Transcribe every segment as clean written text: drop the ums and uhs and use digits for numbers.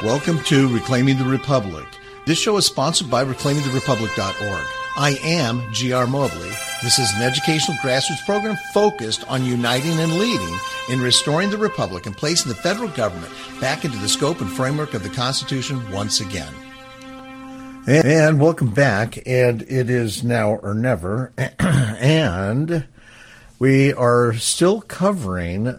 Welcome to Reclaiming the Republic. This show is sponsored by reclaimingtherepublic.org. I am G.R. Mobley. This is an educational grassroots program focused on uniting and leading in restoring the Republic and placing the federal government back into the scope and framework of the Constitution once again. And welcome back, and it is now or never, and we are still covering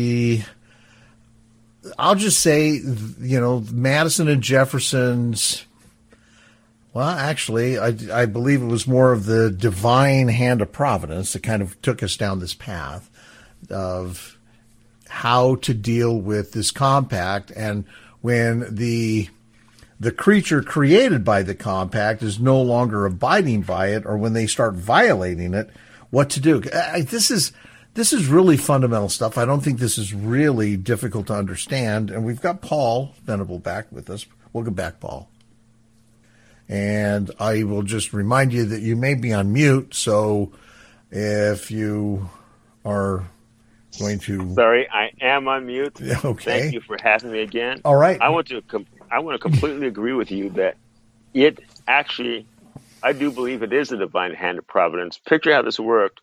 I'll just say, Madison and Jefferson's, well, actually, I believe it was more of the divine hand of providence that kind of took us down this path of how to deal with this compact, and when the creature created by the compact is no longer abiding by it, or when they start violating it, what to do. This is really fundamental stuff. I don't think this is really difficult to understand. And we've got Paul Venable back with us. Welcome back, Paul. And I will just remind you that you may be on mute. So if you are going to... Sorry, I am on mute. Okay. Thank you for having me again. All right. I want to completely agree with you that it actually, I do believe it is a divine hand of providence. Picture how this worked.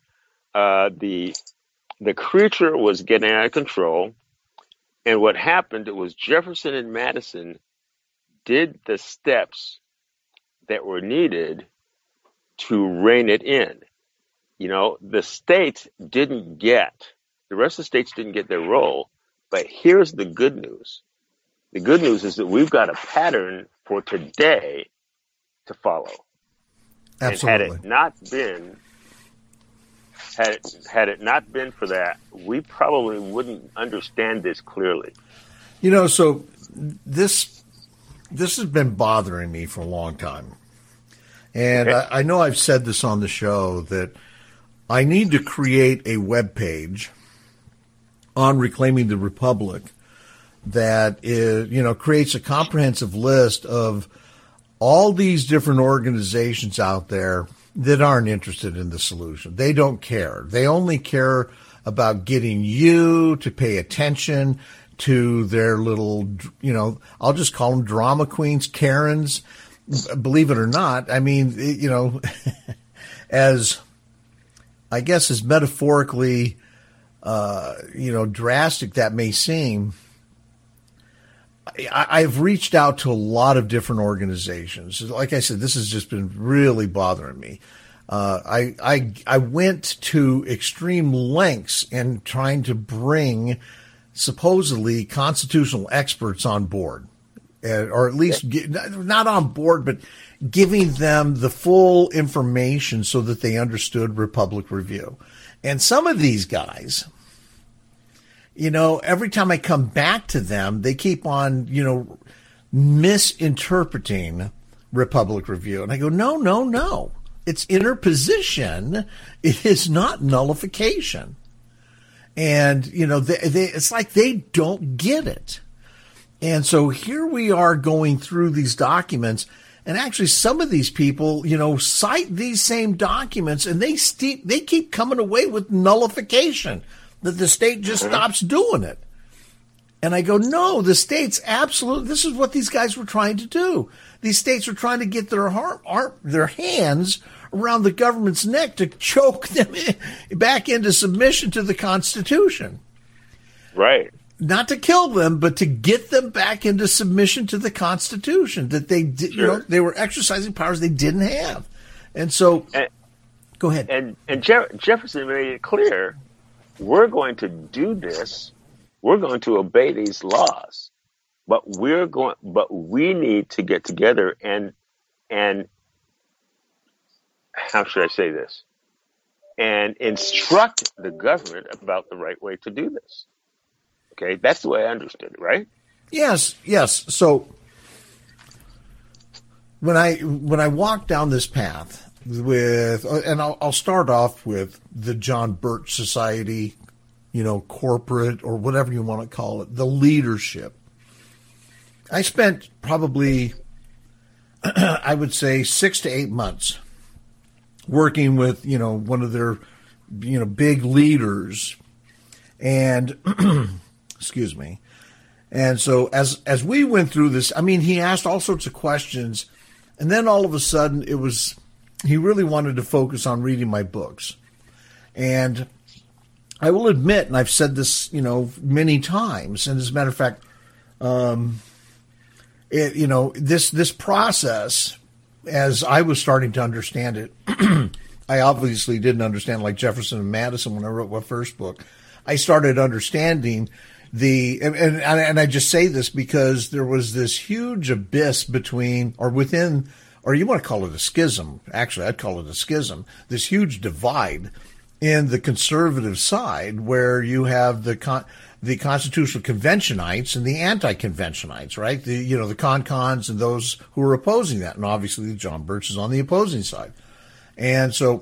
The creature was getting out of control, and what happened, it was Jefferson and Madison did the steps that were needed to rein it in. The states didn't get, the rest of the states didn't get their role, but here's the good news. The good news is that we've got a pattern for today to follow. Absolutely. And had it not been for that, we probably wouldn't understand this clearly. So this has been bothering me for a long time. And okay. I know I've said this on the show that I need to create a web page on Reclaiming the Republic that creates a comprehensive list of all these different organizations out there that aren't interested in the solution. They don't care. They only care about getting you to pay attention to their little, I'll just call them drama queens, Karens. Believe it or not, I mean, as metaphorically, drastic that may seem, I've reached out to a lot of different organizations. Like I said, this has just been really bothering me. I went to extreme lengths in trying to bring supposedly constitutional experts on board, or at least not on board, but giving them the full information so that they understood Republic Review. And some of these guys, every time I come back to them, they keep on, misinterpreting Republic Review. And I go, no. It's interposition. It is not nullification. And, it's like they don't get it. And so here we are going through these documents. And actually, some of these people, cite these same documents, and they keep coming away with nullification, that the state just stops doing it. And I go, no, the states absolutely, this is what these guys were trying to do. These states were trying to get their hands around the government's neck to choke them back into submission to the Constitution. Right. Not to kill them, but to get them back into submission to the Constitution, that they did, sure. They were exercising powers they didn't have. And so, go ahead. And Jefferson made it clear, we're going to do this. We're going to obey these laws, but we need to get together and how should I say this? And instruct the government about the right way to do this. Okay, that's the way I understood it, right? Yes. So when I walk down this path and I'll start off with the John Birch Society, corporate or whatever you want to call it, the leadership. I spent probably, I would say 6 to 8 months working with, one of their, big leaders, and excuse me. And so as we went through this, I mean, he asked all sorts of questions, and then all of a sudden he really wanted to focus on reading my books. And I will admit, and I've said this, many times, and as a matter of fact, this process, as I was starting to understand it, I obviously didn't understand like Jefferson and Madison when I wrote my first book. I started understanding and I just say this because there was this huge abyss between, or within, or you want to call it a schism. Actually, I'd call it a schism. This huge divide in the conservative side, where you have the Constitutional Conventionites and the anti-conventionites, right? The con-cons and those who are opposing that. And obviously John Birch is on the opposing side. And so,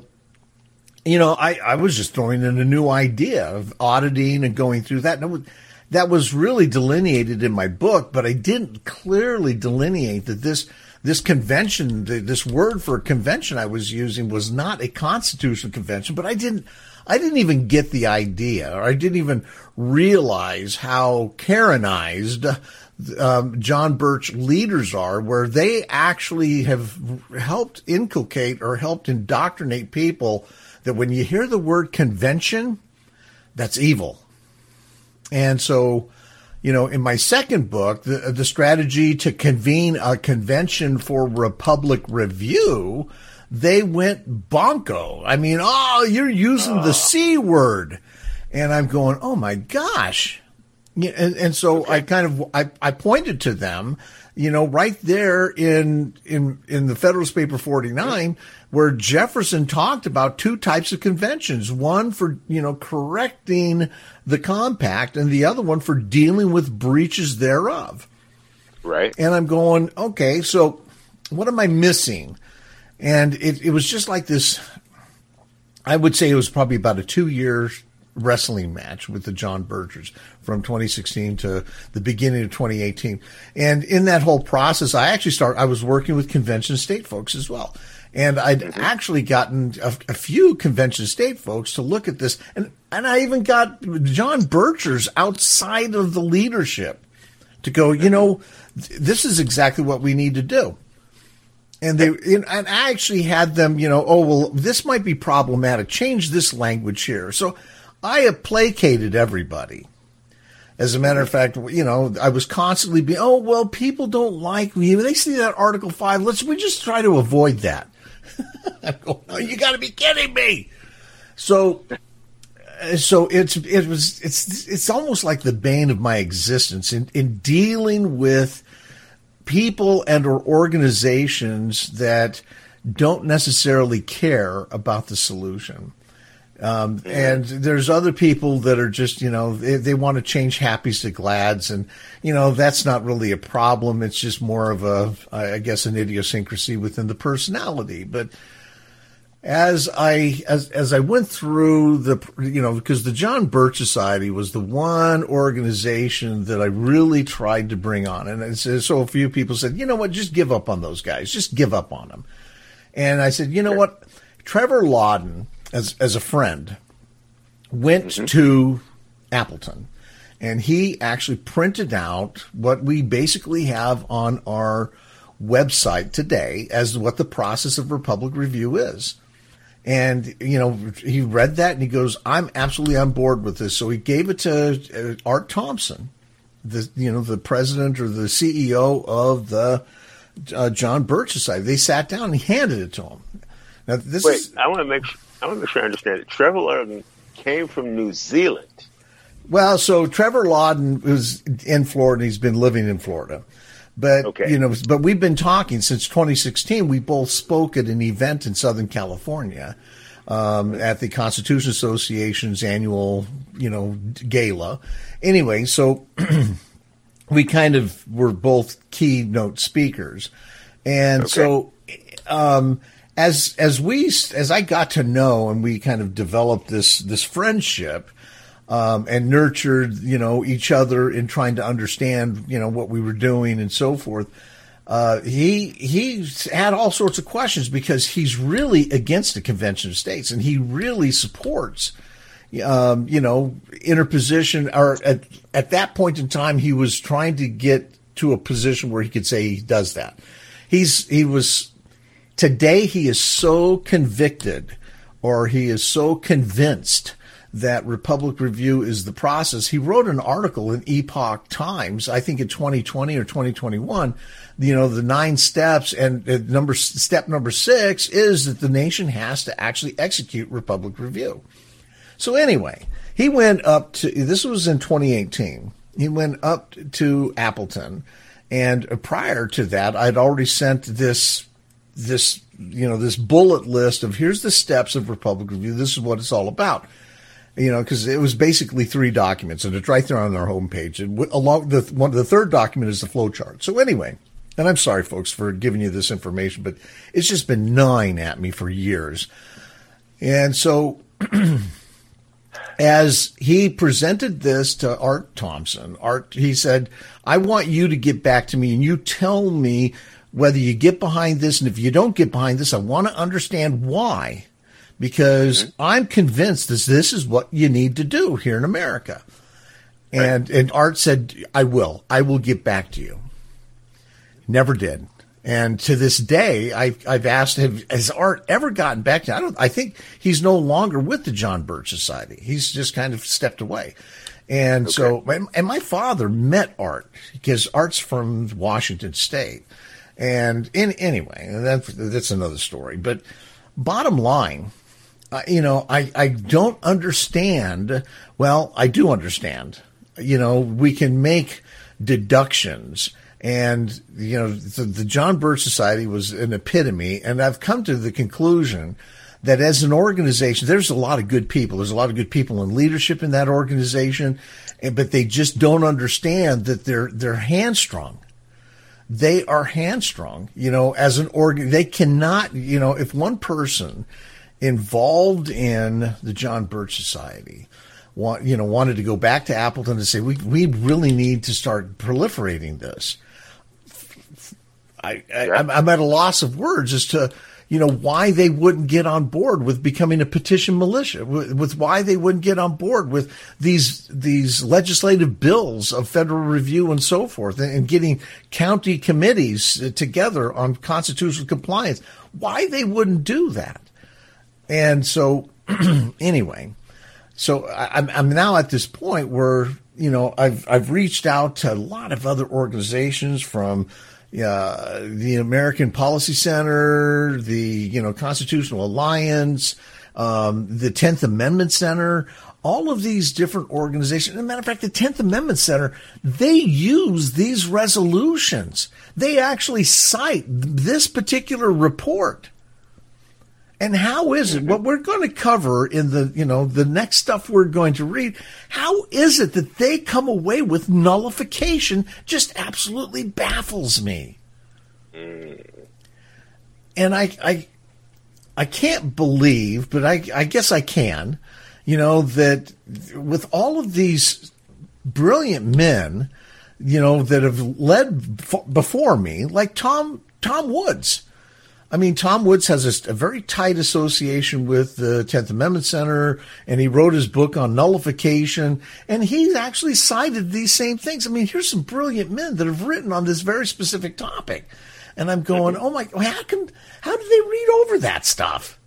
I was just throwing in a new idea of auditing and going through that. And that was really delineated in my book, but I didn't clearly delineate that this convention, this word for convention I was using was not a constitutional convention, but I didn't even get the idea, or I didn't even realize how Karenized John Birch leaders are, where they actually have helped inculcate or helped indoctrinate people that when you hear the word convention, that's evil. And so, in my second book, the strategy to convene a convention for Republic review, they went bonko. I mean, you're using the C word. And I'm going, oh my gosh. And so I I pointed to them, right there in the Federalist Paper 49, where Jefferson talked about two types of conventions, one for, correcting the compact and the other one for dealing with breaches thereof. Right. And I'm going, okay, so what am I missing? And it was just like this, I would say it was probably about a 2-year wrestling match with the John Birchers from 2016 to the beginning of 2018. And in that whole process, I was working with convention state folks as well. And I'd actually gotten a few convention state folks to look at this. And I even got John Birchers outside of the leadership to go, this is exactly what we need to do. And I actually had them, this might be problematic. Change this language here. So I placated everybody. As a matter of fact, I was constantly people don't like me. They see that Article 5. We just try to avoid that. I'm going, oh, you got to be kidding me. So it's almost like the bane of my existence in dealing with people and or organizations that don't necessarily care about the solution. And there's other people that are just, they want to change happies to glads, and, that's not really a problem. It's just more of an idiosyncrasy within the personality. But as I went through because the John Birch Society was the one organization that I really tried to bring on. And so a few people said, just give up on those guys. Just give up on them. And I said, what? Trevor Lawden, as a friend, went to Appleton, and he actually printed out what we basically have on our website today as what the process of Republic Review is. And, he read that and he goes, I'm absolutely on board with this. So he gave it to Art Thompson, the president or the CEO of the John Birch Society. They sat down and he handed it to him. Now, I want to make sure I understand it. Trevor Lawden came from New Zealand. Well, so Trevor Lawden was in Florida. He's been living in Florida. But, but we've been talking since 2016. We both spoke at an event in Southern California at the Constitution Association's annual, gala. Anyway, so we kind of were both keynote speakers. And so as I got to know and we kind of developed this friendship, and nurtured, each other in trying to understand, what we were doing and so forth. He had all sorts of questions because he's really against the Convention of States, and he really supports, interposition, or at that point in time, he was trying to get to a position where he could say he does that. Today he is so convicted, or he is so convinced that Republic Review is the process. He wrote an article in Epoch Times, I think in 2020 or 2021, the 9 steps, and step number 6 is that the nation has to actually execute Republic Review. So anyway, he went up to, this was in 2018, he went up to Appleton, and prior to that, I'd already sent this bullet list of here's the steps of Republic Review. This is what it's all about. Because it was basically 3 documents, and it's right there on our homepage. And the third document is the flow chart. So anyway, and I'm sorry, folks, for giving you this information, but it's just been gnawing at me for years. And so as he presented this to Art Thompson, he said, I want you to get back to me, and you tell me whether you get behind this, and if you don't get behind this, I want to understand why. Because I'm convinced this is what you need to do here in America. And Art said, I will get back to you. Never did. And to this day, I've asked him, has Art ever gotten back to you? I think he's no longer with the John Birch Society. He's just kind of stepped away. And so my father met Art, because Art's from Washington State. And anyway, that's another story. But bottom line, I don't understand. Well, I do understand. We can make deductions, and the John Birch Society was an epitome. And I've come to the conclusion that as an organization, there's a lot of good people. There's a lot of good people in leadership in that organization, but they just don't understand that they're hamstrung. They are hamstrung. As an organ, they cannot. If one person involved in the John Birch Society wanted to go back to Appleton and say, we really need to start proliferating this. I'm at a loss of words as to, why they wouldn't get on board with becoming a petition militia, with why they wouldn't get on board with these legislative bills of federal review and so forth, and getting county committees together on constitutional compliance. Why they wouldn't do that. And so, anyway, I'm now at this point where, I've reached out to a lot of other organizations, from the American Policy Center, the, Constitutional Alliance, the 10th Amendment Center, all of these different organizations. As a matter of fact, the 10th Amendment Center, they use these resolutions. They actually cite this particular report. And how is it, what we're going to cover in the next stuff we're going to read, how is it that they come away with nullification just absolutely baffles me. And I can't believe, but I guess I can, that with all of these brilliant men, that have led before me, like Tom Woods. I mean, Tom Woods has a very tight association with the 10th Amendment Center, and he wrote his book on nullification, and he's actually cited these same things. I mean, here's some brilliant men that have written on this very specific topic. And I'm going, oh my, how did they read over that stuff?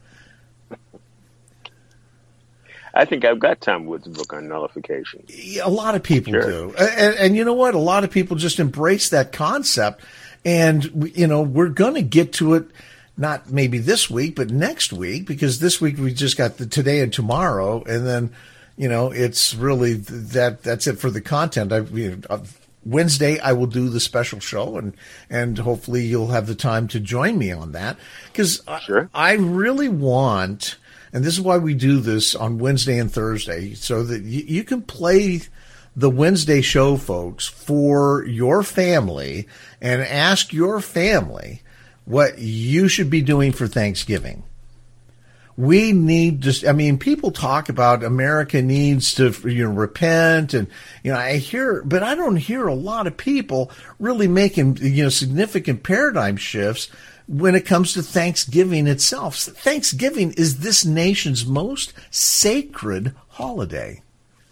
I think I've got Tom Woods' book on nullification. Yeah, a lot of people do. And you know what? A lot of people just embrace that concept. And, we're going to get to it, not maybe this week, but next week, because this week we just got the today and tomorrow. And then, it's really that's it for the content. Wednesday, I will do the special show, and hopefully you'll have the time to join me on that. Because I really want, and this is why we do this on Wednesday and Thursday, so that you can play the Wednesday show, folks, for your family and ask your family what you should be doing for Thanksgiving. We need to, people talk about America needs to, repent, and, I hear, but I don't hear a lot of people really making, significant paradigm shifts when it comes to Thanksgiving itself. Thanksgiving is this nation's most sacred holiday.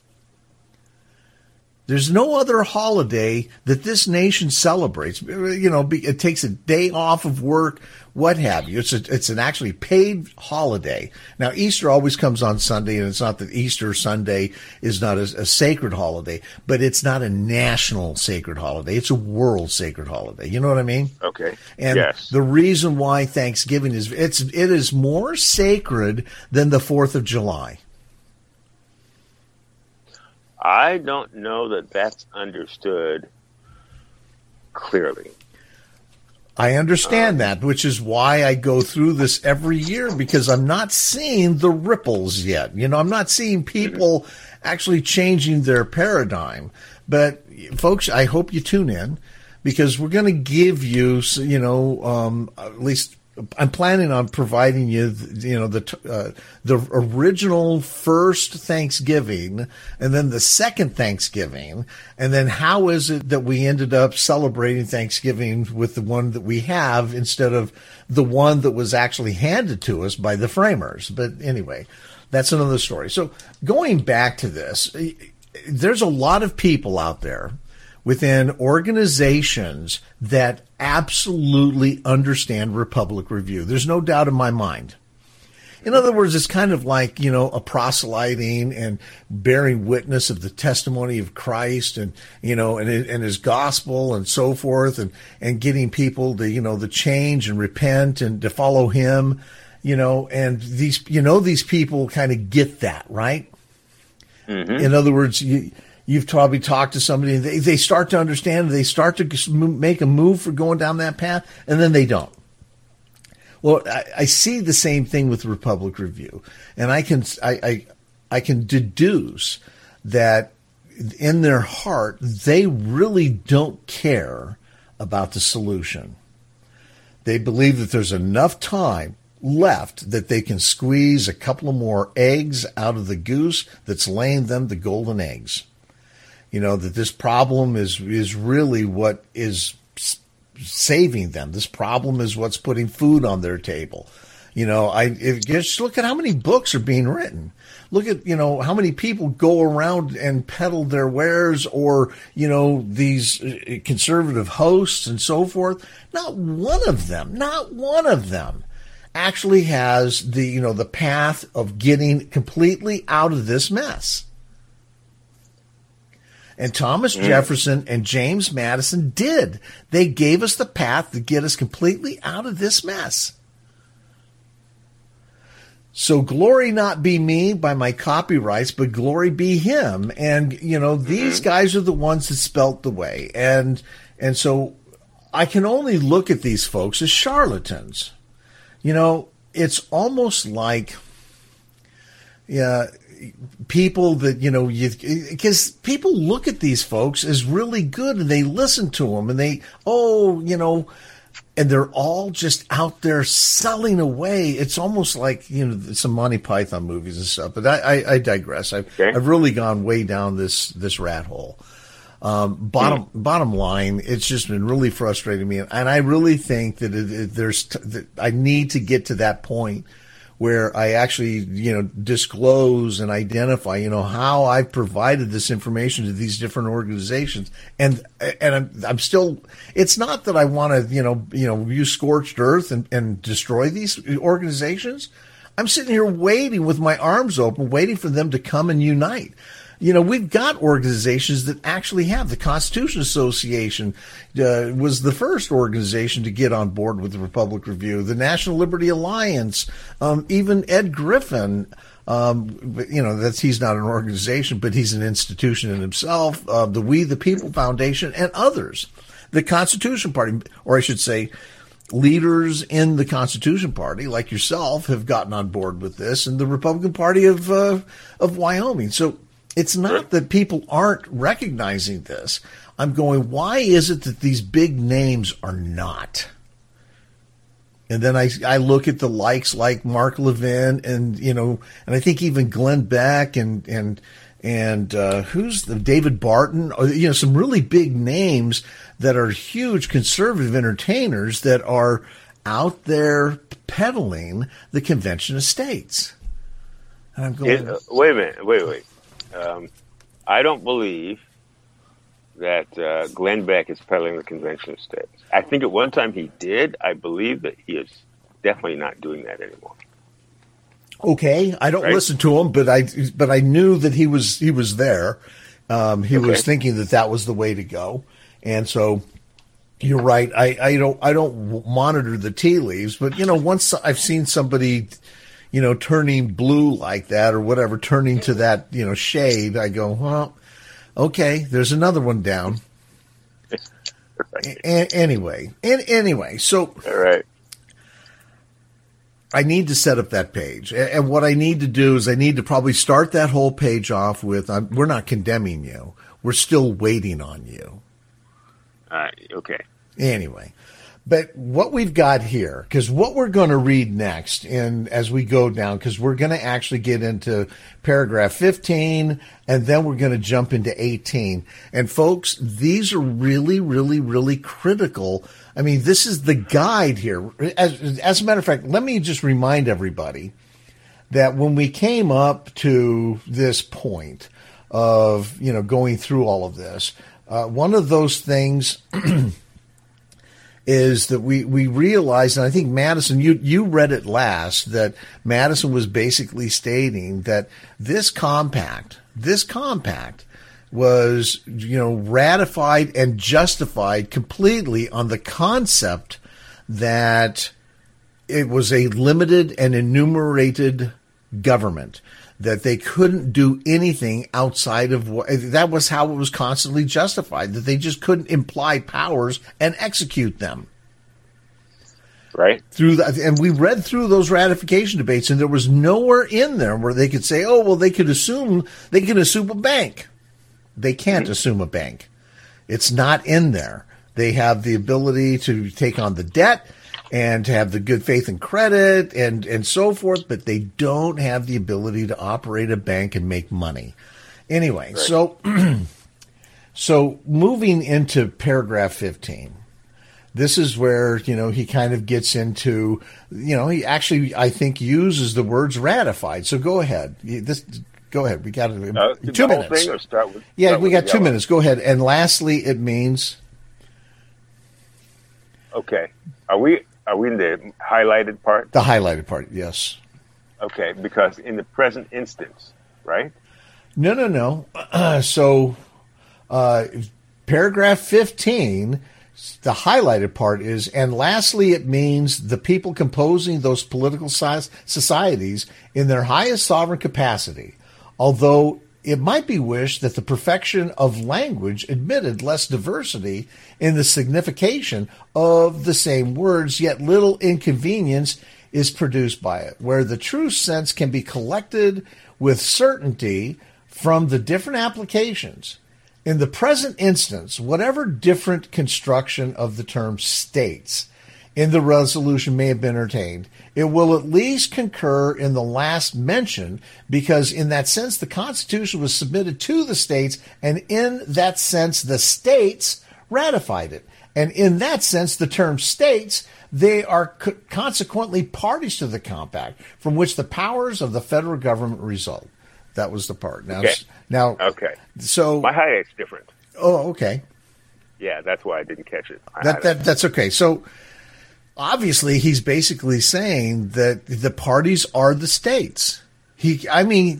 There's no other holiday that this nation celebrates. You know, it takes a day off of work, what have you. It's an actually paid holiday. Now, Easter always comes on Sunday, and it's not that Easter Sunday is not a sacred holiday, but it's not a national sacred holiday. It's a world sacred holiday. You know what I mean? Okay. And yes. The reason why Thanksgiving it is more sacred than the 4th of July. I don't know that that's understood clearly. I understand that, which is why I go through this every year, because I'm not seeing the ripples yet. You know, I'm not seeing people actually changing their paradigm. But, folks, I hope you tune in, because we're going to give you, you know, at least I'm planning on providing you, you know, the original first Thanksgiving, and then the second Thanksgiving, and then how is it that we ended up celebrating Thanksgiving with the one that we have instead of the one that was actually handed to us by the framers. But anyway, that's another story. So going back to this, there's a lot of people out there within organizations that absolutely understand Republic Review. There's no doubt in my mind. In other words, it's kind of like, you know, a proselyting and bearing witness of the testimony of Christ and, you know, and his gospel and so forth, and getting people to, you know, to change and repent and to follow him, you know, and these people kind of get that, right? Mm-hmm. In other words, you've probably talked to somebody, and they start to understand, they start to make a move for going down that path, and then they don't. Well, I see the same thing with Republic Review, and I can deduce that in their heart, they really don't care about the solution. They believe that there's enough time left that they can squeeze a couple of more eggs out of the goose that's laying them the golden eggs. You know, that this problem is really what is saving them. This problem is what's putting food on their table. You know, just look at how many books are being written. Look at, you know, how many people go around and peddle their wares, or, you know, these conservative hosts and so forth. Not one of them actually has the, you know, the path of getting completely out of this mess. And Thomas Jefferson and James Madison did. They gave us the path to get us completely out of this mess. So glory not be me by my copyrights, but glory be him. And, you know, these guys are the ones that spelt the way. And so I can only look at these folks as charlatans. You know, it's almost like, people that, you know, because people look at these folks as really good, and they listen to them, and and they're all just out there selling away. It's almost like, you know, some Monty Python movies and stuff. But I digress. I've really gone way down this rat hole. Bottom line, it's just been really frustrating me, and I really think that I need to get to that point where I actually, you know, disclose and identify, you know, how I've provided this information to these different organizations. And I'm still, it's not that I want to, you know, use scorched earth and destroy these organizations. I'm sitting here waiting with my arms open, waiting for them to come and unite. You know, we've got organizations that actually have. The Constitution Association was the first organization to get on board with the Republic Review. The National Liberty Alliance, even Ed Griffin, you know, he's not an organization, but he's an institution in himself. The We the People Foundation and others. The Constitution Party, or I should say, leaders in the Constitution Party, like yourself, have gotten on board with this, and the Republican Party of Wyoming. So it's not that people aren't recognizing this. I'm going, why is it that these big names are not? And then I look at the likes like Mark Levin and, you know, and I think even Glenn Beck and who's the David Barton, or, you know, some really big names that are huge conservative entertainers that are out there peddling the Convention of States. And I'm going, Wait a minute. Wait. I don't believe that Glenn Beck is peddling the Convention of States. I think at one time he did. I believe that he is definitely not doing that anymore. okay, I don't listen to him, but I knew that he was there. He was thinking that was the way to go, and so you're right. I don't monitor the tea leaves, but once I've seen somebody, turning blue like that or whatever, turning to that shade, I go, well, okay, there's another one down. Right. Anyway, so all right. I need to set up that page. And what I need to do is I need to probably start that whole page off with, we're not condemning you. We're still waiting on you. Okay. Anyway, but what we've got here, because what we're going to read next, and as we go down, because we're going to actually get into paragraph 15, and then we're going to jump into 18. And folks, these are really, really, really critical. I mean, this is the guide here. As a matter of fact, let me just remind everybody that when we came up to this point of, going through all of this, one of those things is that we realized, and I think Madison, you read it last, that Madison was basically stating that this compact was, ratified and justified completely on the concept that it was a limited and enumerated government, that they couldn't do anything outside of what, that was how it was constantly justified, that they just couldn't imply powers and execute them. Right. Through that, and we read through those ratification debates, and there was nowhere in there where they could say, oh, well, they can assume a bank. They can't assume a bank. It's not in there. They have the ability to take on the debt and to have the good faith and credit and so forth, but they don't have the ability to operate a bank and make money. Anyway, right. So moving into paragraph 15, this is where, he kind of gets into, he actually, I think, uses the words ratified. So go ahead. Go ahead. We got 2 minutes. Thing, or start with, yeah, we got 2 minutes. Go ahead. And lastly, it means. Okay. Are we in the highlighted part? The highlighted part, yes. Okay, because in the present instance, right? No. So, paragraph 15, the highlighted part is, and lastly, it means the people composing those political societies in their highest sovereign capacity, although it might be wished that the perfection of language admitted less diversity in the signification of the same words, yet little inconvenience is produced by it, where the true sense can be collected with certainty from the different applications. In the present instance, whatever different construction of the term states in the resolution may have been entertained, it will at least concur in the last mention, because in that sense the Constitution was submitted to the states, and in that sense the states ratified it. And in that sense, the term states, they are consequently parties to the compact from which the powers of the federal government result. That was the part. Okay. So my highlight's different. Oh, okay. Yeah, that's why I didn't catch it. That's okay. So obviously, he's basically saying that the parties are the states. Anybody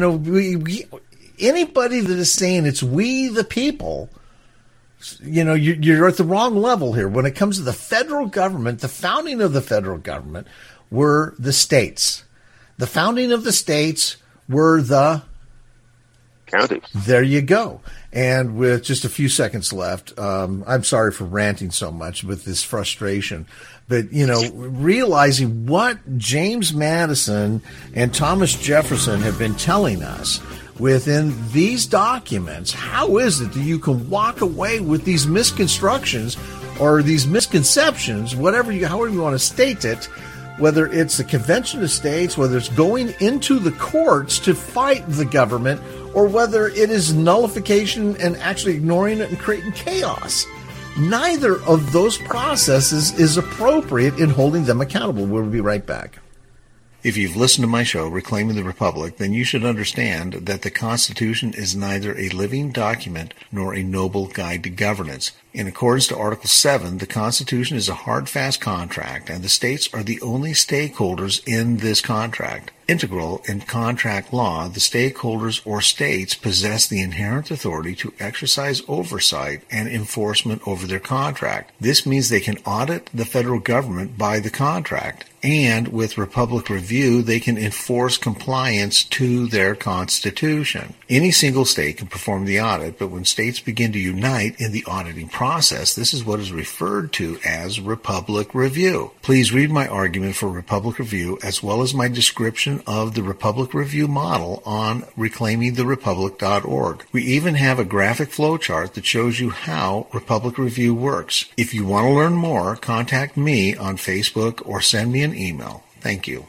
that is saying it's we the people, you're at the wrong level here. When it comes to the federal government, the founding of the federal government were the states. The founding of the states were the counties. There you go. And with just a few seconds left, I'm sorry for ranting so much with this frustration, but, realizing what James Madison and Thomas Jefferson have been telling us within these documents, how is it that you can walk away with these misconstructions or these misconceptions, however you want to state it, whether it's the Convention of States, whether it's going into the courts to fight the government, or whether it is nullification and actually ignoring it and creating chaos. Neither of those processes is appropriate in holding them accountable. We'll be right back. If you've listened to my show, Reclaiming the Republic, then you should understand that the Constitution is neither a living document nor a noble guide to governance. In accordance to Article 7, the Constitution is a hard, fast contract, and the states are the only stakeholders in this contract. Integral in contract law, the stakeholders or states possess the inherent authority to exercise oversight and enforcement over their contract. This means they can audit the federal government by the contract, and with Republic Review, they can enforce compliance to their Constitution. Any single state can perform the audit, but when states begin to unite in the auditing process, this is what is referred to as Republic Review. Please read my argument for Republic Review as well as my description of the Republic Review model on reclaimingtherepublic.org. We even have a graphic flowchart that shows you how Republic Review works. If you want to learn more, contact me on Facebook or send me an email. Thank you.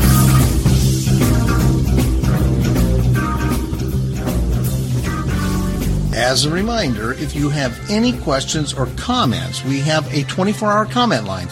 As a reminder, if you have any questions or comments, we have a 24-hour comment line,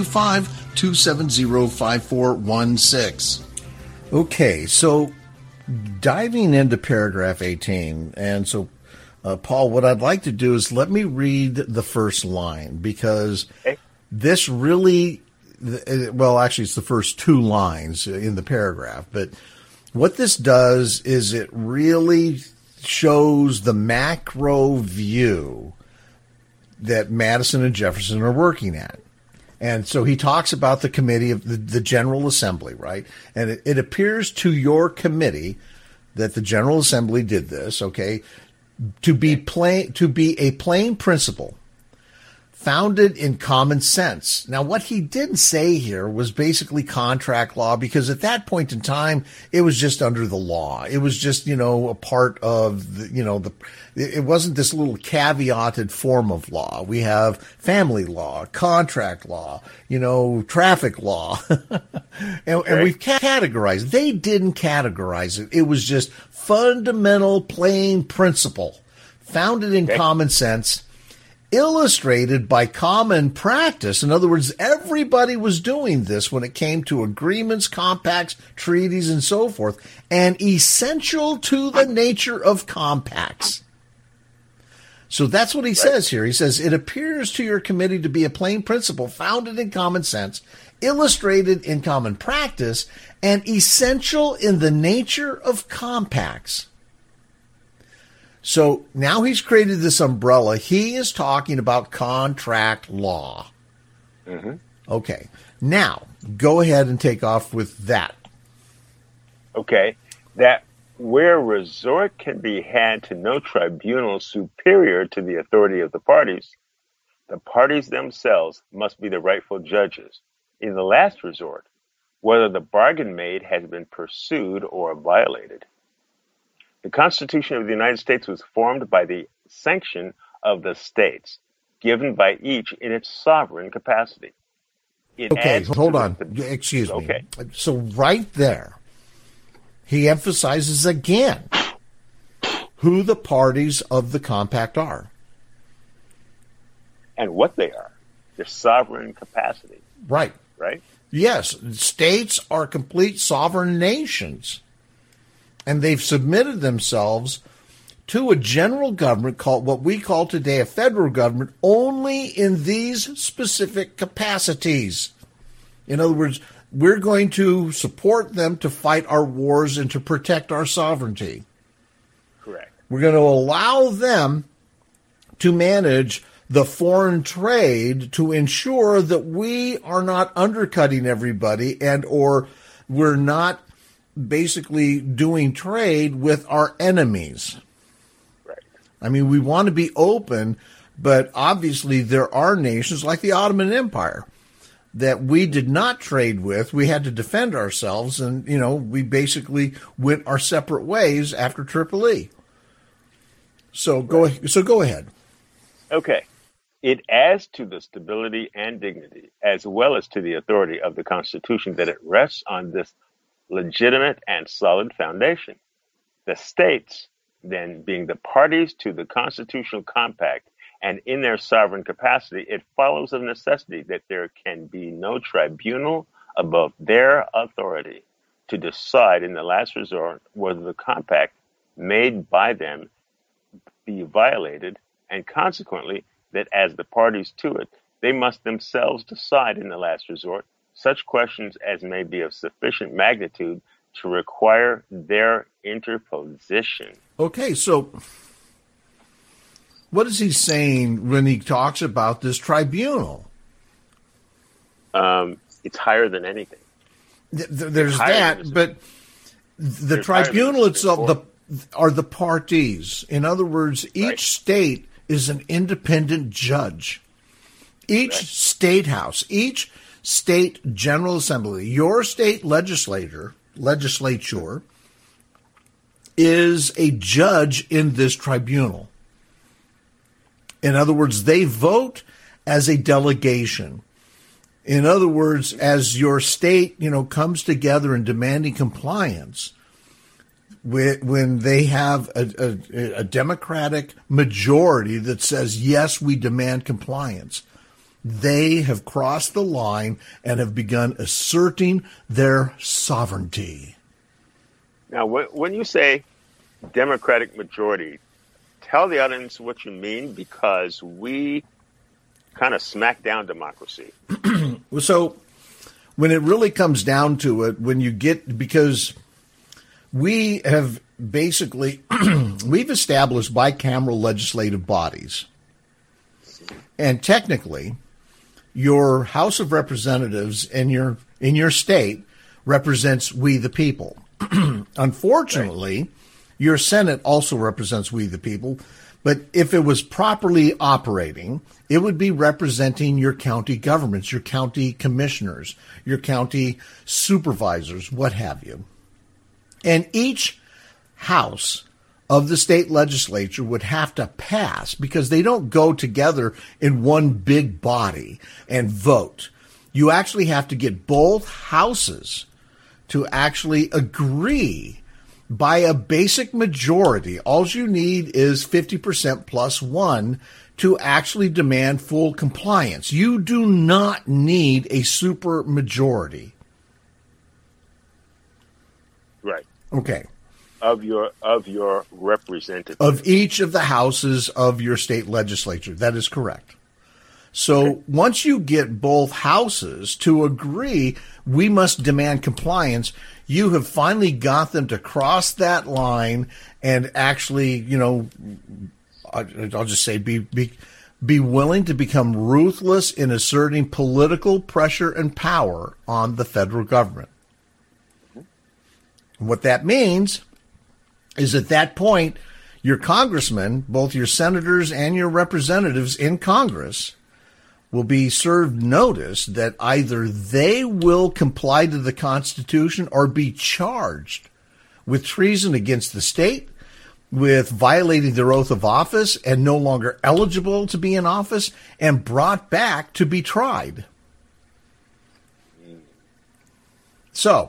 425-270-5416. Okay, so diving into paragraph 18, and so, Paul, what I'd like to do is let me read the first line, because this really, well, actually, it's the first two lines in the paragraph, but what this does is it really shows the macro view that Madison and Jefferson are working at. And so he talks about the committee of the General Assembly, right? And it appears to your committee that the General Assembly did this, okay, to be a plain principle founded in common sense. Now, what he didn't say here was basically contract law, because at that point in time, it was just under the law. It was just, a part of it wasn't this little caveated form of law. We have family law, contract law, traffic law, and we've categorized. They didn't categorize it. It was just fundamental, plain principle, founded in common sense, illustrated by common practice. In other words, everybody was doing this when it came to agreements, compacts, treaties, and so forth, and essential to the nature of compacts. So that's what he says here. He says, it appears to your committee to be a plain principle founded in common sense, illustrated in common practice, and essential in the nature of compacts. So now he's created this umbrella. He is talking about contract law. Mm-hmm. Okay. Now, go ahead and take off with that. Okay. That where resort can be had to no tribunal superior to the authority of the parties themselves must be the rightful judges. In the last resort, whether the bargain made has been pursued or violated. The Constitution of the United States was formed by the sanction of the states, given by each in its sovereign capacity. Hold on. Excuse me. Okay. So right there, he emphasizes again who the parties of the compact are. And what they are. Their sovereign capacity. Right. Right? Yes. States are complete sovereign nations. And they've submitted themselves to a general government called what we call today a federal government only in these specific capacities. In other words, we're going to support them to fight our wars and to protect our sovereignty. Correct. We're going to allow them to manage the foreign trade to ensure that we are not undercutting everybody and or we're not basically doing trade with our enemies. Right. I mean, we want to be open, but obviously there are nations like the Ottoman Empire that we did not trade with. We had to defend ourselves, and, we basically went our separate ways after Tripoli. So go ahead. Okay. It adds to the stability and dignity, as well as to the authority of the Constitution, that it rests on this legitimate and solid foundation. The states, then, being the parties to the constitutional compact and in their sovereign capacity, it follows of necessity that there can be no tribunal above their authority. to decide in the last resort whether the compact made by them be violated, and consequently that as the parties to it, they must themselves decide in the last resort such questions as may be of sufficient magnitude to require their interposition. Okay, so what is he saying when he talks about this tribunal? It's higher than anything. There's that, but the tribunal itself are the parties. In other words, each state is an independent judge. Each state house, each state general assembly, your state legislature is a judge in this tribunal. In other words, they vote as a delegation. In other words, as your state, comes together in demanding compliance, when they have a democratic majority that says, yes, we demand compliance, they have crossed the line and have begun asserting their sovereignty. Now, when you say democratic majority, tell the audience what you mean, because we kind of smack down democracy. So when it really comes down to it, because we have basically, we've established bicameral legislative bodies. And technically, your House of Representatives in your state represents we the people. Unfortunately, your Senate also represents we the people. But if it was properly operating, it would be representing your county governments, your county commissioners, your county supervisors, what have you. And each house of the state legislature would have to pass, because they don't go together in one big body and vote. You actually have to get both houses to actually agree by a basic majority. All you need is 50% plus one to actually demand full compliance. You do not need a super majority. Right. Okay. Of your representatives. Of each of the houses of your state legislature. That is correct. So once you get both houses to agree, we must demand compliance, you have finally got them to cross that line and actually, I'll just say be willing to become ruthless in asserting political pressure and power on the federal government. And what that means is at that point, your congressmen, both your senators and your representatives in Congress, will be served notice that either they will comply to the Constitution or be charged with treason against the state, with violating their oath of office and no longer eligible to be in office, and brought back to be tried. So,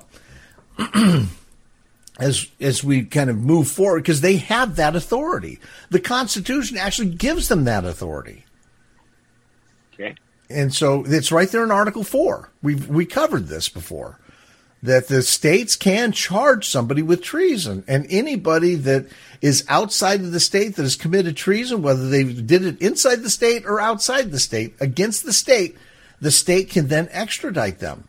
as we kind of move forward, because they have that authority. The Constitution actually gives them that authority. Okay. And so it's right there in Article 4. We covered this before, that the states can charge somebody with treason, and anybody that is outside of the state that has committed treason, whether they did it inside the state or outside the state, against the state can then extradite them.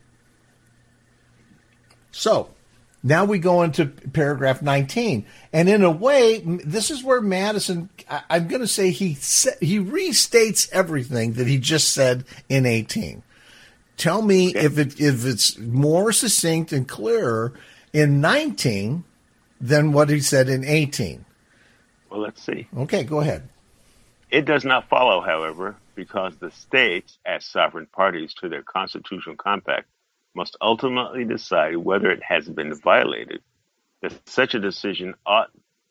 So now we go into paragraph 19. And in a way, this is where Madison, I'm going to say he restates everything that he just said in 18. Tell me if it's more succinct and clearer in 19 than what he said in 18. Well, let's see. Okay, go ahead. It does not follow, however, because the states, as sovereign parties to their constitutional compact, must ultimately decide whether it has been violated, that such a decision ought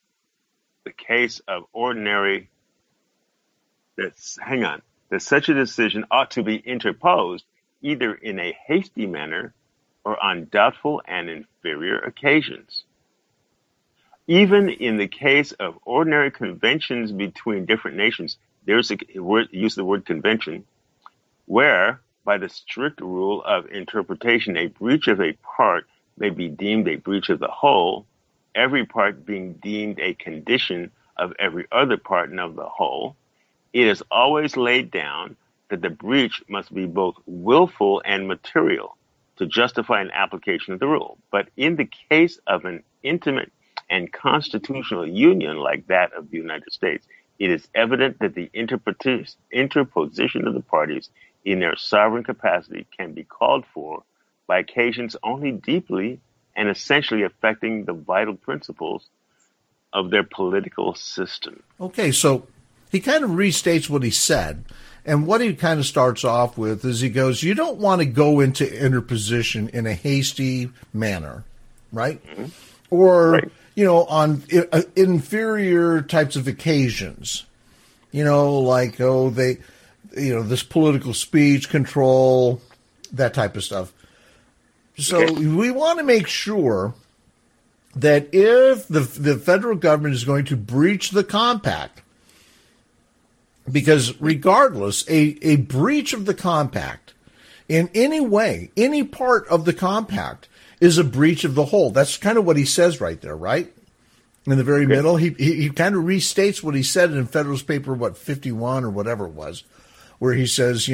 to be interposed either in a hasty manner or on doubtful and inferior occasions. Even in the case of ordinary conventions between different nations, there's use the word convention, where by the strict rule of interpretation, a breach of a part may be deemed a breach of the whole, every part being deemed a condition of every other part of the whole, it is always laid down that the breach must be both willful and material to justify an application of the rule. But in the case of an intimate and constitutional union like that of the United States, it is evident that the interposition of the parties in their sovereign capacity can be called for by occasions only deeply and essentially affecting the vital principles of their political system. Okay, so he kind of restates what he said. And what he kind of starts off with is he goes, you don't want to go into interposition in a hasty manner, right? Mm-hmm. Or, right. On inferior types of occasions, like, this political speech control, that type of stuff. So we want to make sure that if the federal government is going to breach the compact, because regardless, a breach of the compact in any way, any part of the compact is a breach of the whole. That's kind of what he says right there, right? In the very middle, he kind of restates what he said in Federalist Paper, 51 or whatever it was, where he says,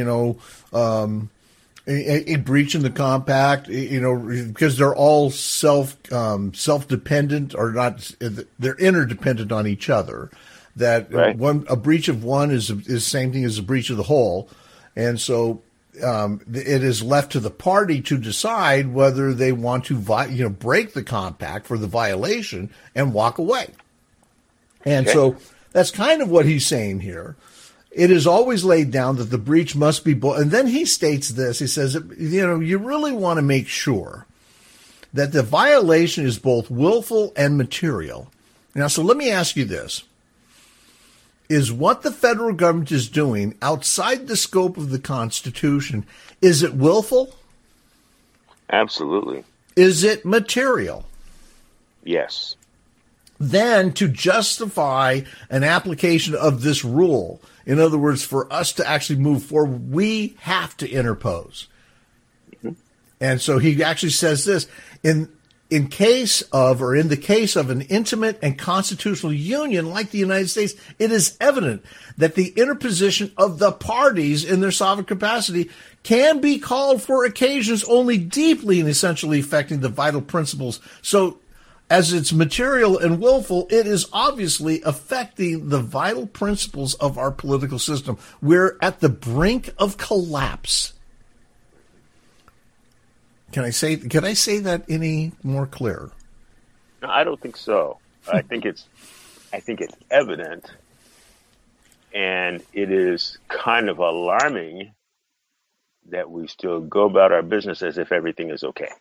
a breach in the compact, because they're all self-dependent or not, they're interdependent on each other. That a breach of one is the same thing as a breach of the whole, and so it is left to the party to decide whether they want to break the compact for the violation and walk away. And so that's kind of what he's saying here. It is always laid down that the breach must be and then he states this. He says, you really want to make sure that the violation is both willful and material. Now, so let me ask you this. Is what the federal government is doing outside the scope of the Constitution, is it willful? Absolutely. Is it material? Yes. Then to justify an application of this rule, in other words, for us to actually move forward, we have to interpose. Mm-hmm. And so he actually says this, in the case of an intimate and constitutional union like the United States, it is evident that the interposition of the parties in their sovereign capacity can be called for occasions only deeply and essentially affecting the vital principles. So as it's material and willful, it is obviously affecting the vital principles of our political system. We're at the brink of collapse. Can I say that any more clear? No, I don't think so. I think it's evident, and it is kind of alarming that we still go about our business as if everything is okay.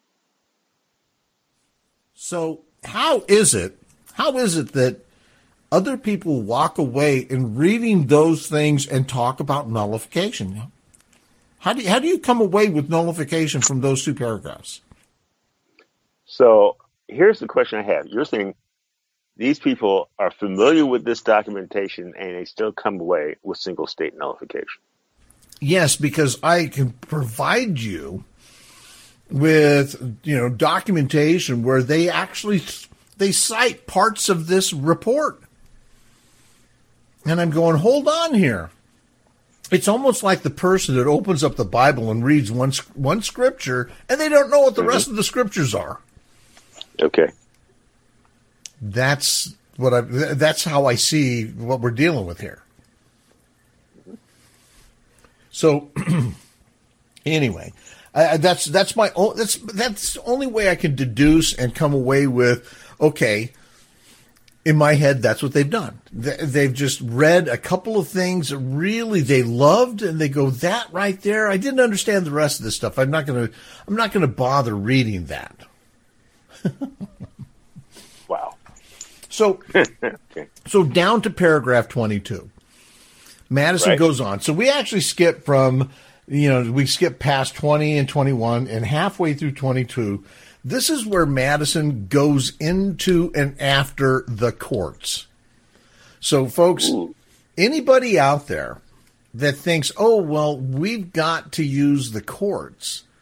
So how is it that other people walk away in reading those things and talk about nullification? How do you come away with nullification from those two paragraphs? So here's the question I have. You're saying these people are familiar with this documentation and they still come away with single state nullification. Yes, because I can provide you with, documentation where they cite parts of this report. And I'm going, hold on here. It's almost like the person that opens up the Bible and reads one scripture and they don't know what the rest of the scriptures are. Okay. That's how I see what we're dealing with here. So anyway, that's the only way I can deduce and come away with, okay, in my head, that's what they've done. They've just read a couple of things that really they loved, and they go, that right there, I didn't understand the rest of this stuff. I'm not going to bother reading that. Wow. So, so down to paragraph 22. Madison goes on. So we actually skip from, we skip past 20 and 21, and halfway through 22. This is where Madison goes into and after the courts. So, folks, anybody out there that thinks, oh, well, we've got to use the courts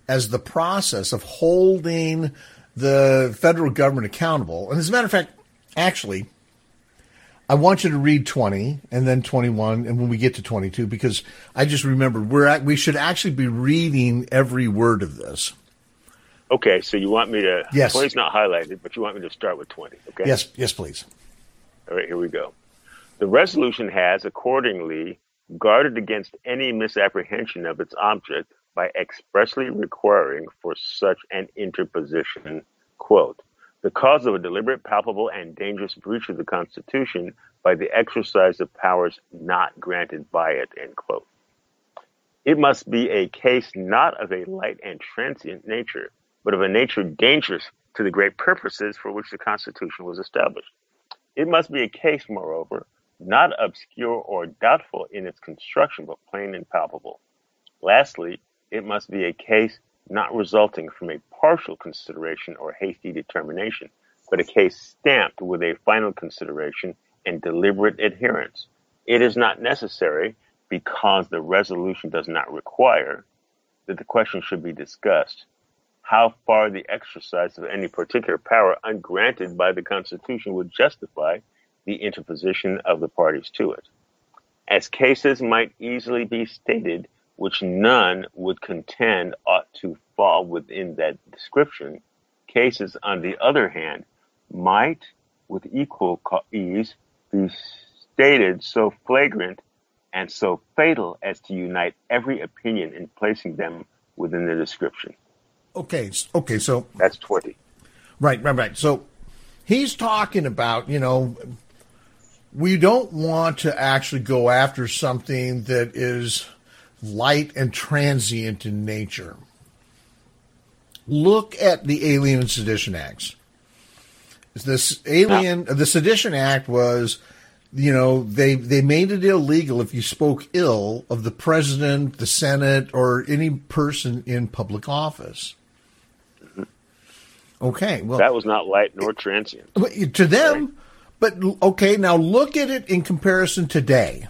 as the process of holding the federal government accountable. And as a matter of fact, actually, I want you to read 20 and then 21, and when we get to 22, because I just remembered we should actually be reading every word of this. Okay, so you want me to? Yes. 20 is not highlighted, but you want me to start with 20. Okay. Yes, please. All right, here we go. The resolution has accordingly guarded against any misapprehension of its object by expressly requiring for such an interposition, quote, the cause of a deliberate, palpable, and dangerous breach of the Constitution by the exercise of powers not granted by it, end quote. It must be a case not of a light and transient nature, but of a nature dangerous to the great purposes for which the Constitution was established. It must be a case, moreover, not obscure or doubtful in its construction, but plain and palpable. Lastly, it must be a case not resulting from a partial consideration or hasty determination, but a case stamped with a final consideration and deliberate adherence. It is not necessary, because the resolution does not require, that the question should be discussed how far the exercise of any particular power ungranted by the Constitution would justify the interposition of the parties to it. As cases might easily be stated, which none would contend ought to fall within that description, cases, on the other hand, might with equal ease be stated so flagrant and so fatal as to unite every opinion in placing them within the description. Okay, so that's 20. Right. So he's talking about, we don't want to actually go after something that is light and transient in nature. Look at the Alien and Sedition Acts. The Sedition Act was, they made it illegal if you spoke ill of the president, the Senate, or any person in public office. Okay, well, that was not light nor transient to them. Right. But okay, now look at it in comparison today.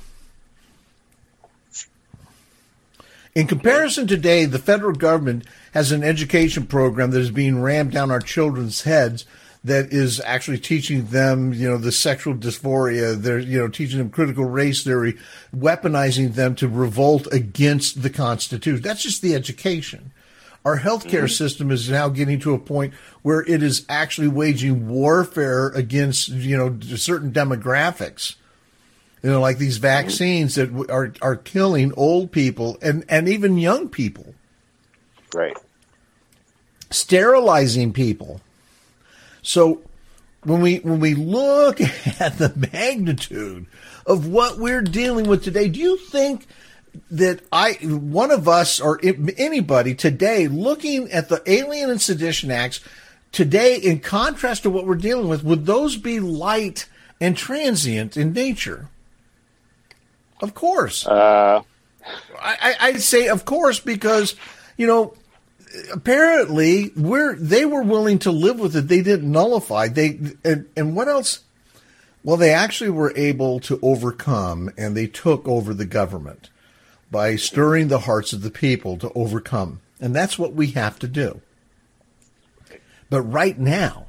In comparison today, the federal government has an education program that is being rammed down our children's heads that is actually teaching them, the sexual dysphoria. They're, teaching them critical race theory, weaponizing them to revolt against the Constitution. That's just the education. Our healthcare system is now getting to a point where it is actually waging warfare against, certain demographics. Like these vaccines that are killing old people and even young people. Right. Sterilizing people. So when we look at the magnitude of what we're dealing with today, do you think that one of us or anybody today looking at the Alien and Sedition Acts today in contrast to what we're dealing with, would those be light and transient in nature? Of course. I'd say of course because, apparently they were willing to live with it. They didn't nullify. And what else? Well, they actually were able to overcome, and they took over the government by stirring the hearts of the people to overcome. And that's what we have to do. But right now,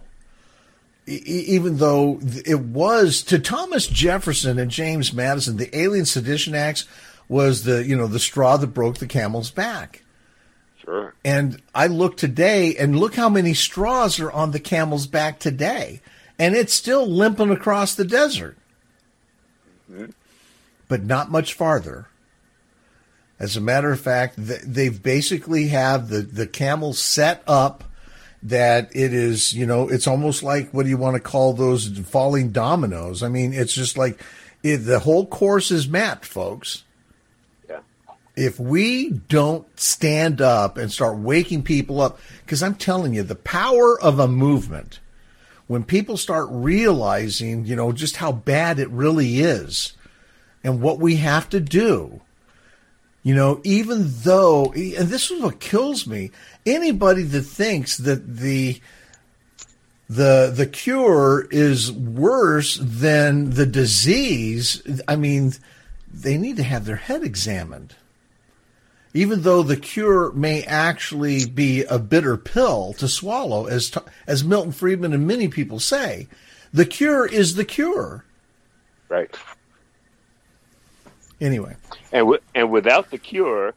even though it was to Thomas Jefferson and James Madison, the Alien Sedition Acts was the straw that broke the camel's back. Sure. And I look today and look how many straws are on the camel's back today. And it's still limping across the desert. Mm-hmm. But not much farther. As a matter of fact, they've basically have the camel set up that it is, it's almost like, what do you want to call those falling dominoes? I mean, it's just like the whole course is mapped, folks. Yeah. If we don't stand up and start waking people up, because I'm telling you, the power of a movement, when people start realizing, just how bad it really is and what we have to do, even though, and this is what kills me, anybody that thinks that the cure is worse than the disease, I mean, they need to have their head examined. even though the cure may actually be a bitter pill to swallow, as Milton Friedman and many people say, the cure is the cure. Right. Anyway. And without the cure,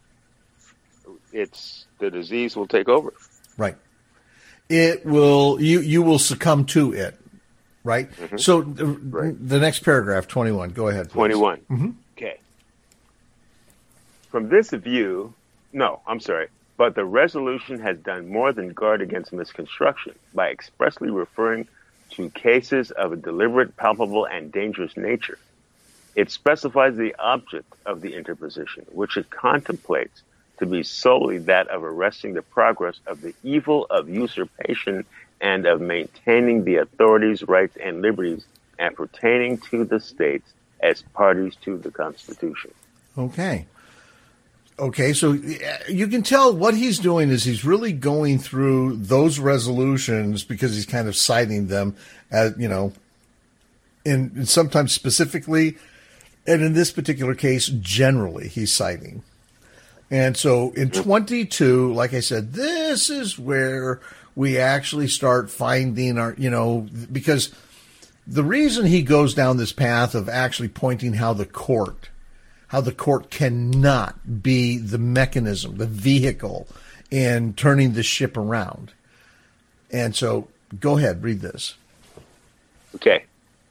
the disease will take over. Right. It will, you will succumb to it. Right? Mm-hmm. So the next paragraph, 21, go ahead, please. 21. Mm-hmm. Okay. From this view, but the resolution has done more than guard against misconstruction by expressly referring to cases of a deliberate, palpable, and dangerous nature. It specifies the object of the interposition, which it contemplates to be solely that of arresting the progress of the evil of usurpation and of maintaining the authorities, rights, and liberties appertaining to the states as parties to the Constitution. Okay, so you can tell what he's doing is he's really going through those resolutions because he's kind of citing them as, and sometimes specifically, and in this particular case, generally, he's citing. And so in 22, like I said, this is where we actually start finding our, because the reason he goes down this path of actually pointing how the court cannot be the mechanism, the vehicle in turning the ship around. And so go ahead, read this. Okay.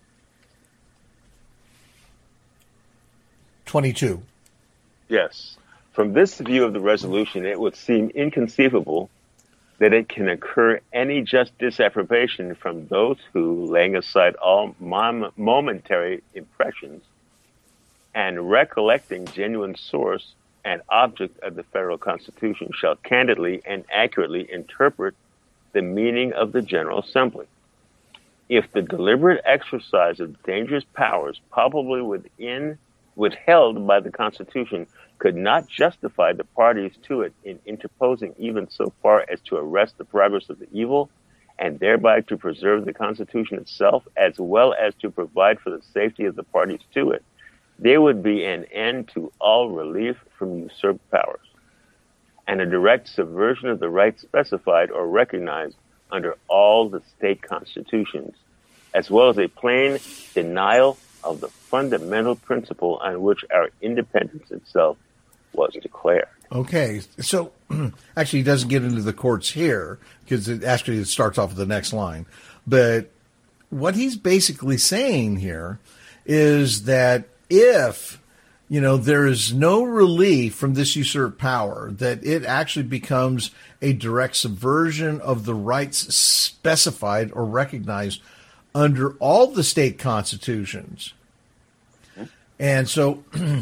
22. Yes. From this view of the resolution, it would seem inconceivable that it can occur any just disapprobation from those who, laying aside all momentary impressions and recollecting genuine source and object of the federal Constitution, shall candidly and accurately interpret the meaning of the General Assembly. If the deliberate exercise of dangerous powers palpably withheld by the Constitution could not justify the parties to it in interposing even so far as to arrest the progress of the evil, and thereby to preserve the Constitution itself, as well as to provide for the safety of the parties to it, there would be an end to all relief from usurped powers, and a direct subversion of the rights specified or recognized under all the state constitutions, as well as a plain denial of the fundamental principle on which our independence itself was declared. Okay, so actually he doesn't get into the courts here because it starts off with the next line. But what he's basically saying here is that if, there is no relief from this usurped power, that it actually becomes a direct subversion of the rights specified or recognized under all the state constitutions. And so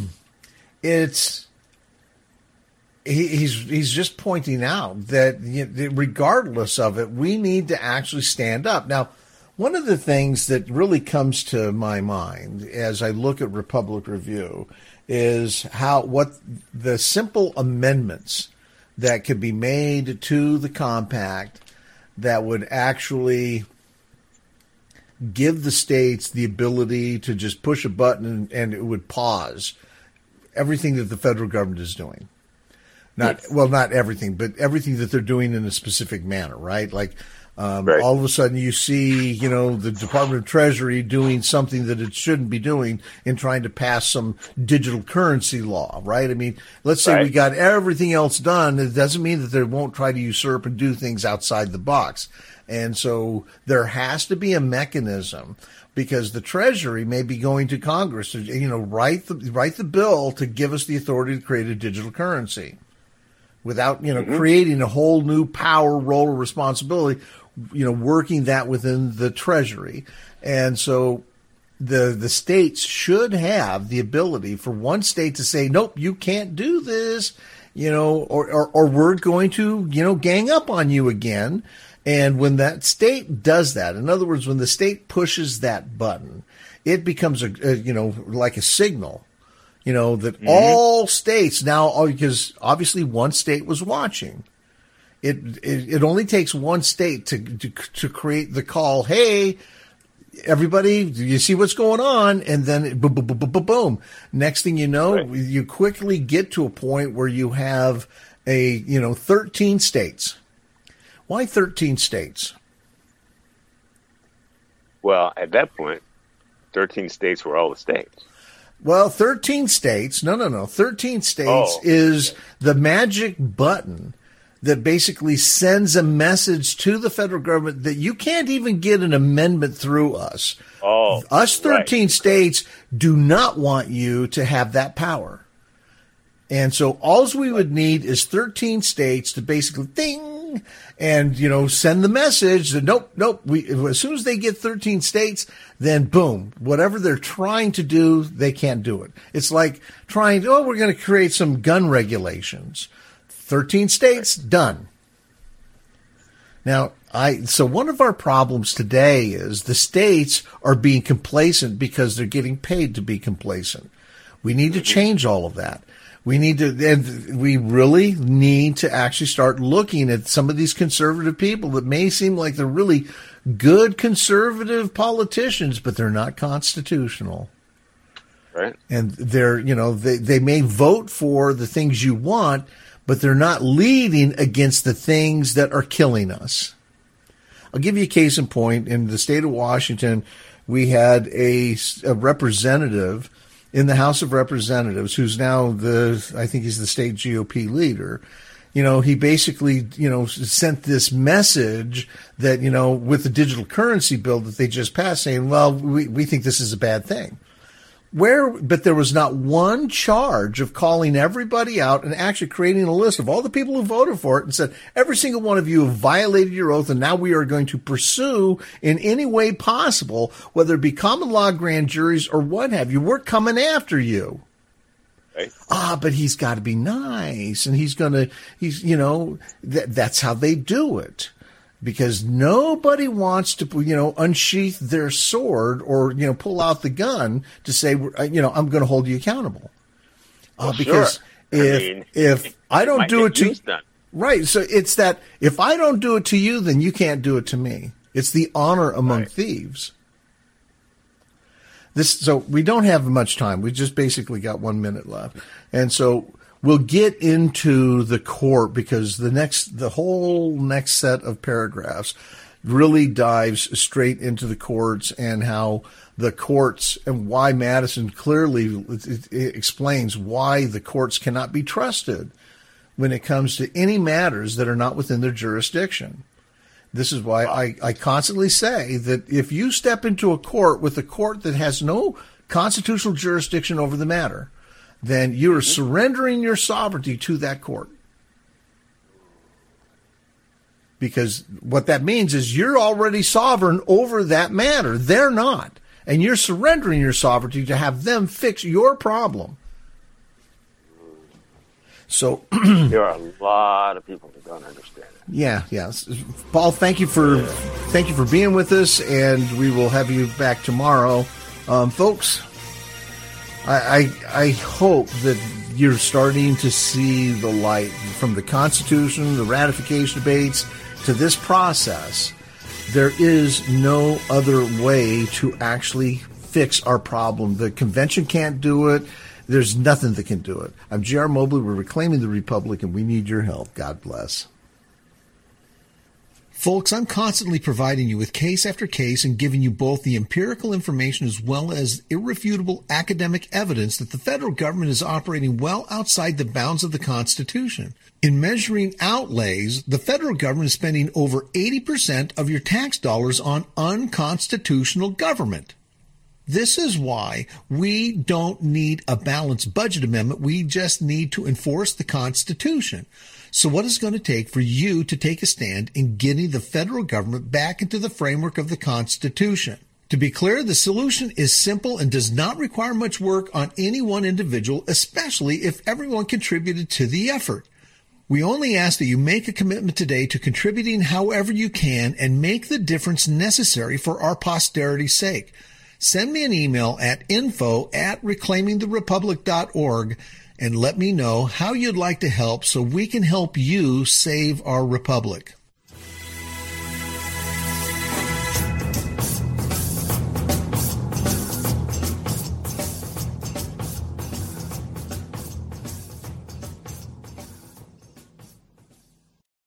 he's just pointing out that regardless of it, we need to actually stand up. Now, one of the things that really comes to my mind as I look at Republic Review is what the simple amendments that could be made to the compact that would actually give the states the ability to just push a button and it would pause everything that the federal government is doing. Not everything, but everything that they're doing in a specific manner, right? Like, right. All of a sudden you see, the Department of Treasury doing something that it shouldn't be doing in trying to pass some digital currency law, right? I mean, let's say we got everything else done. It doesn't mean that they won't try to usurp and do things outside the box. And so there has to be a mechanism because the Treasury may be going to Congress to, write the bill to give us the authority to create a digital currency. Without, creating a whole new power, role, or responsibility, working that within the Treasury. And so the states should have the ability for one state to say, nope, you can't do this, or we're going to, gang up on you again. And when that state does that, in other words, when the state pushes that button, it becomes like a signal. That all states now, because obviously one state was watching. It only takes one state to create the call. Hey, everybody, you see what's going on, and then boom, boom, boom, boom, boom, boom. Next thing you know, Right. you quickly get to a point where you have 13 states. Why 13 states? Well, at that point, 13 states were all the states. Well, 13 states, no. 13 states Oh. is the magic button that basically sends a message to the federal government that you can't even get an amendment through us. Oh, Us 13 right. states do not want you to have that power. And so all we would need is 13 states to basically ding and, send the message that nope. As soon as they get 13 states, then boom, whatever they're trying to do, they can't do it. It's like we're going to create some gun regulations. 13 states, done. Now, so one of our problems today is the states are being complacent because they're getting paid to be complacent. We need to change all of that. We really need to actually start looking at some of these conservative people that may seem like they're really good conservative politicians, but they're not constitutional. Right. And they may vote for the things you want, but they're not leading against the things that are killing us. I'll give you a case in point. In the state of Washington, we had a representative in the House of Representatives who's now I think he's the state GOP leader. He basically, sent this message that, with the digital currency bill that they just passed saying, well, we think this is a bad thing. But there was not one charge of calling everybody out and actually creating a list of all the people who voted for it and said, every single one of you have violated your oath, and now we are going to pursue in any way possible, whether it be common law grand juries or what have you. We're coming after you. Right. But he's got to be nice, and that's how they do it. Because nobody wants to, unsheath their sword or, pull out the gun to say, I'm going to hold you accountable. Because sure. if I don't do it to you, them. right. So it's that if I don't do it to you, then you can't do it to me. It's the honor among thieves. So we don't have much time. We just basically got 1 minute left. And so we'll get into the court because the whole next set of paragraphs really dives straight into the courts and how the courts and why Madison clearly explains why the courts cannot be trusted when it comes to any matters that are not within their jurisdiction. This is why I constantly say that if you step into a court with a court that has no constitutional jurisdiction over the matter, then you are surrendering your sovereignty to that court. Because what that means is you're already sovereign over that matter. They're not. And you're surrendering your sovereignty to have them fix your problem. So there are a lot of people that don't understand it. Yeah. Paul, thank you for being with us, and we will have you back tomorrow. Folks, I hope that you're starting to see the light from the Constitution, the ratification debates, to this process. There is no other way to actually fix our problem. The convention can't do it. There's nothing that can do it. I'm J.R. Mobley. We're reclaiming the Republic, and we need your help. God bless. Folks, I'm constantly providing you with case after case and giving you both the empirical information as well as irrefutable academic evidence that the federal government is operating well outside the bounds of the Constitution. In measuring outlays, the federal government is spending over 80% of your tax dollars on unconstitutional government. This is why we don't need a balanced budget amendment. We just need to enforce the Constitution. So what is it going to take for you to take a stand in getting the federal government back into the framework of the Constitution? To be clear, the solution is simple and does not require much work on any one individual, especially if everyone contributed to the effort. We only ask that you make a commitment today to contributing however you can and make the difference necessary for our posterity's sake. Send me an email at info@reclaimingtherepublic.org and let me know how you'd like to help so we can help you save our republic.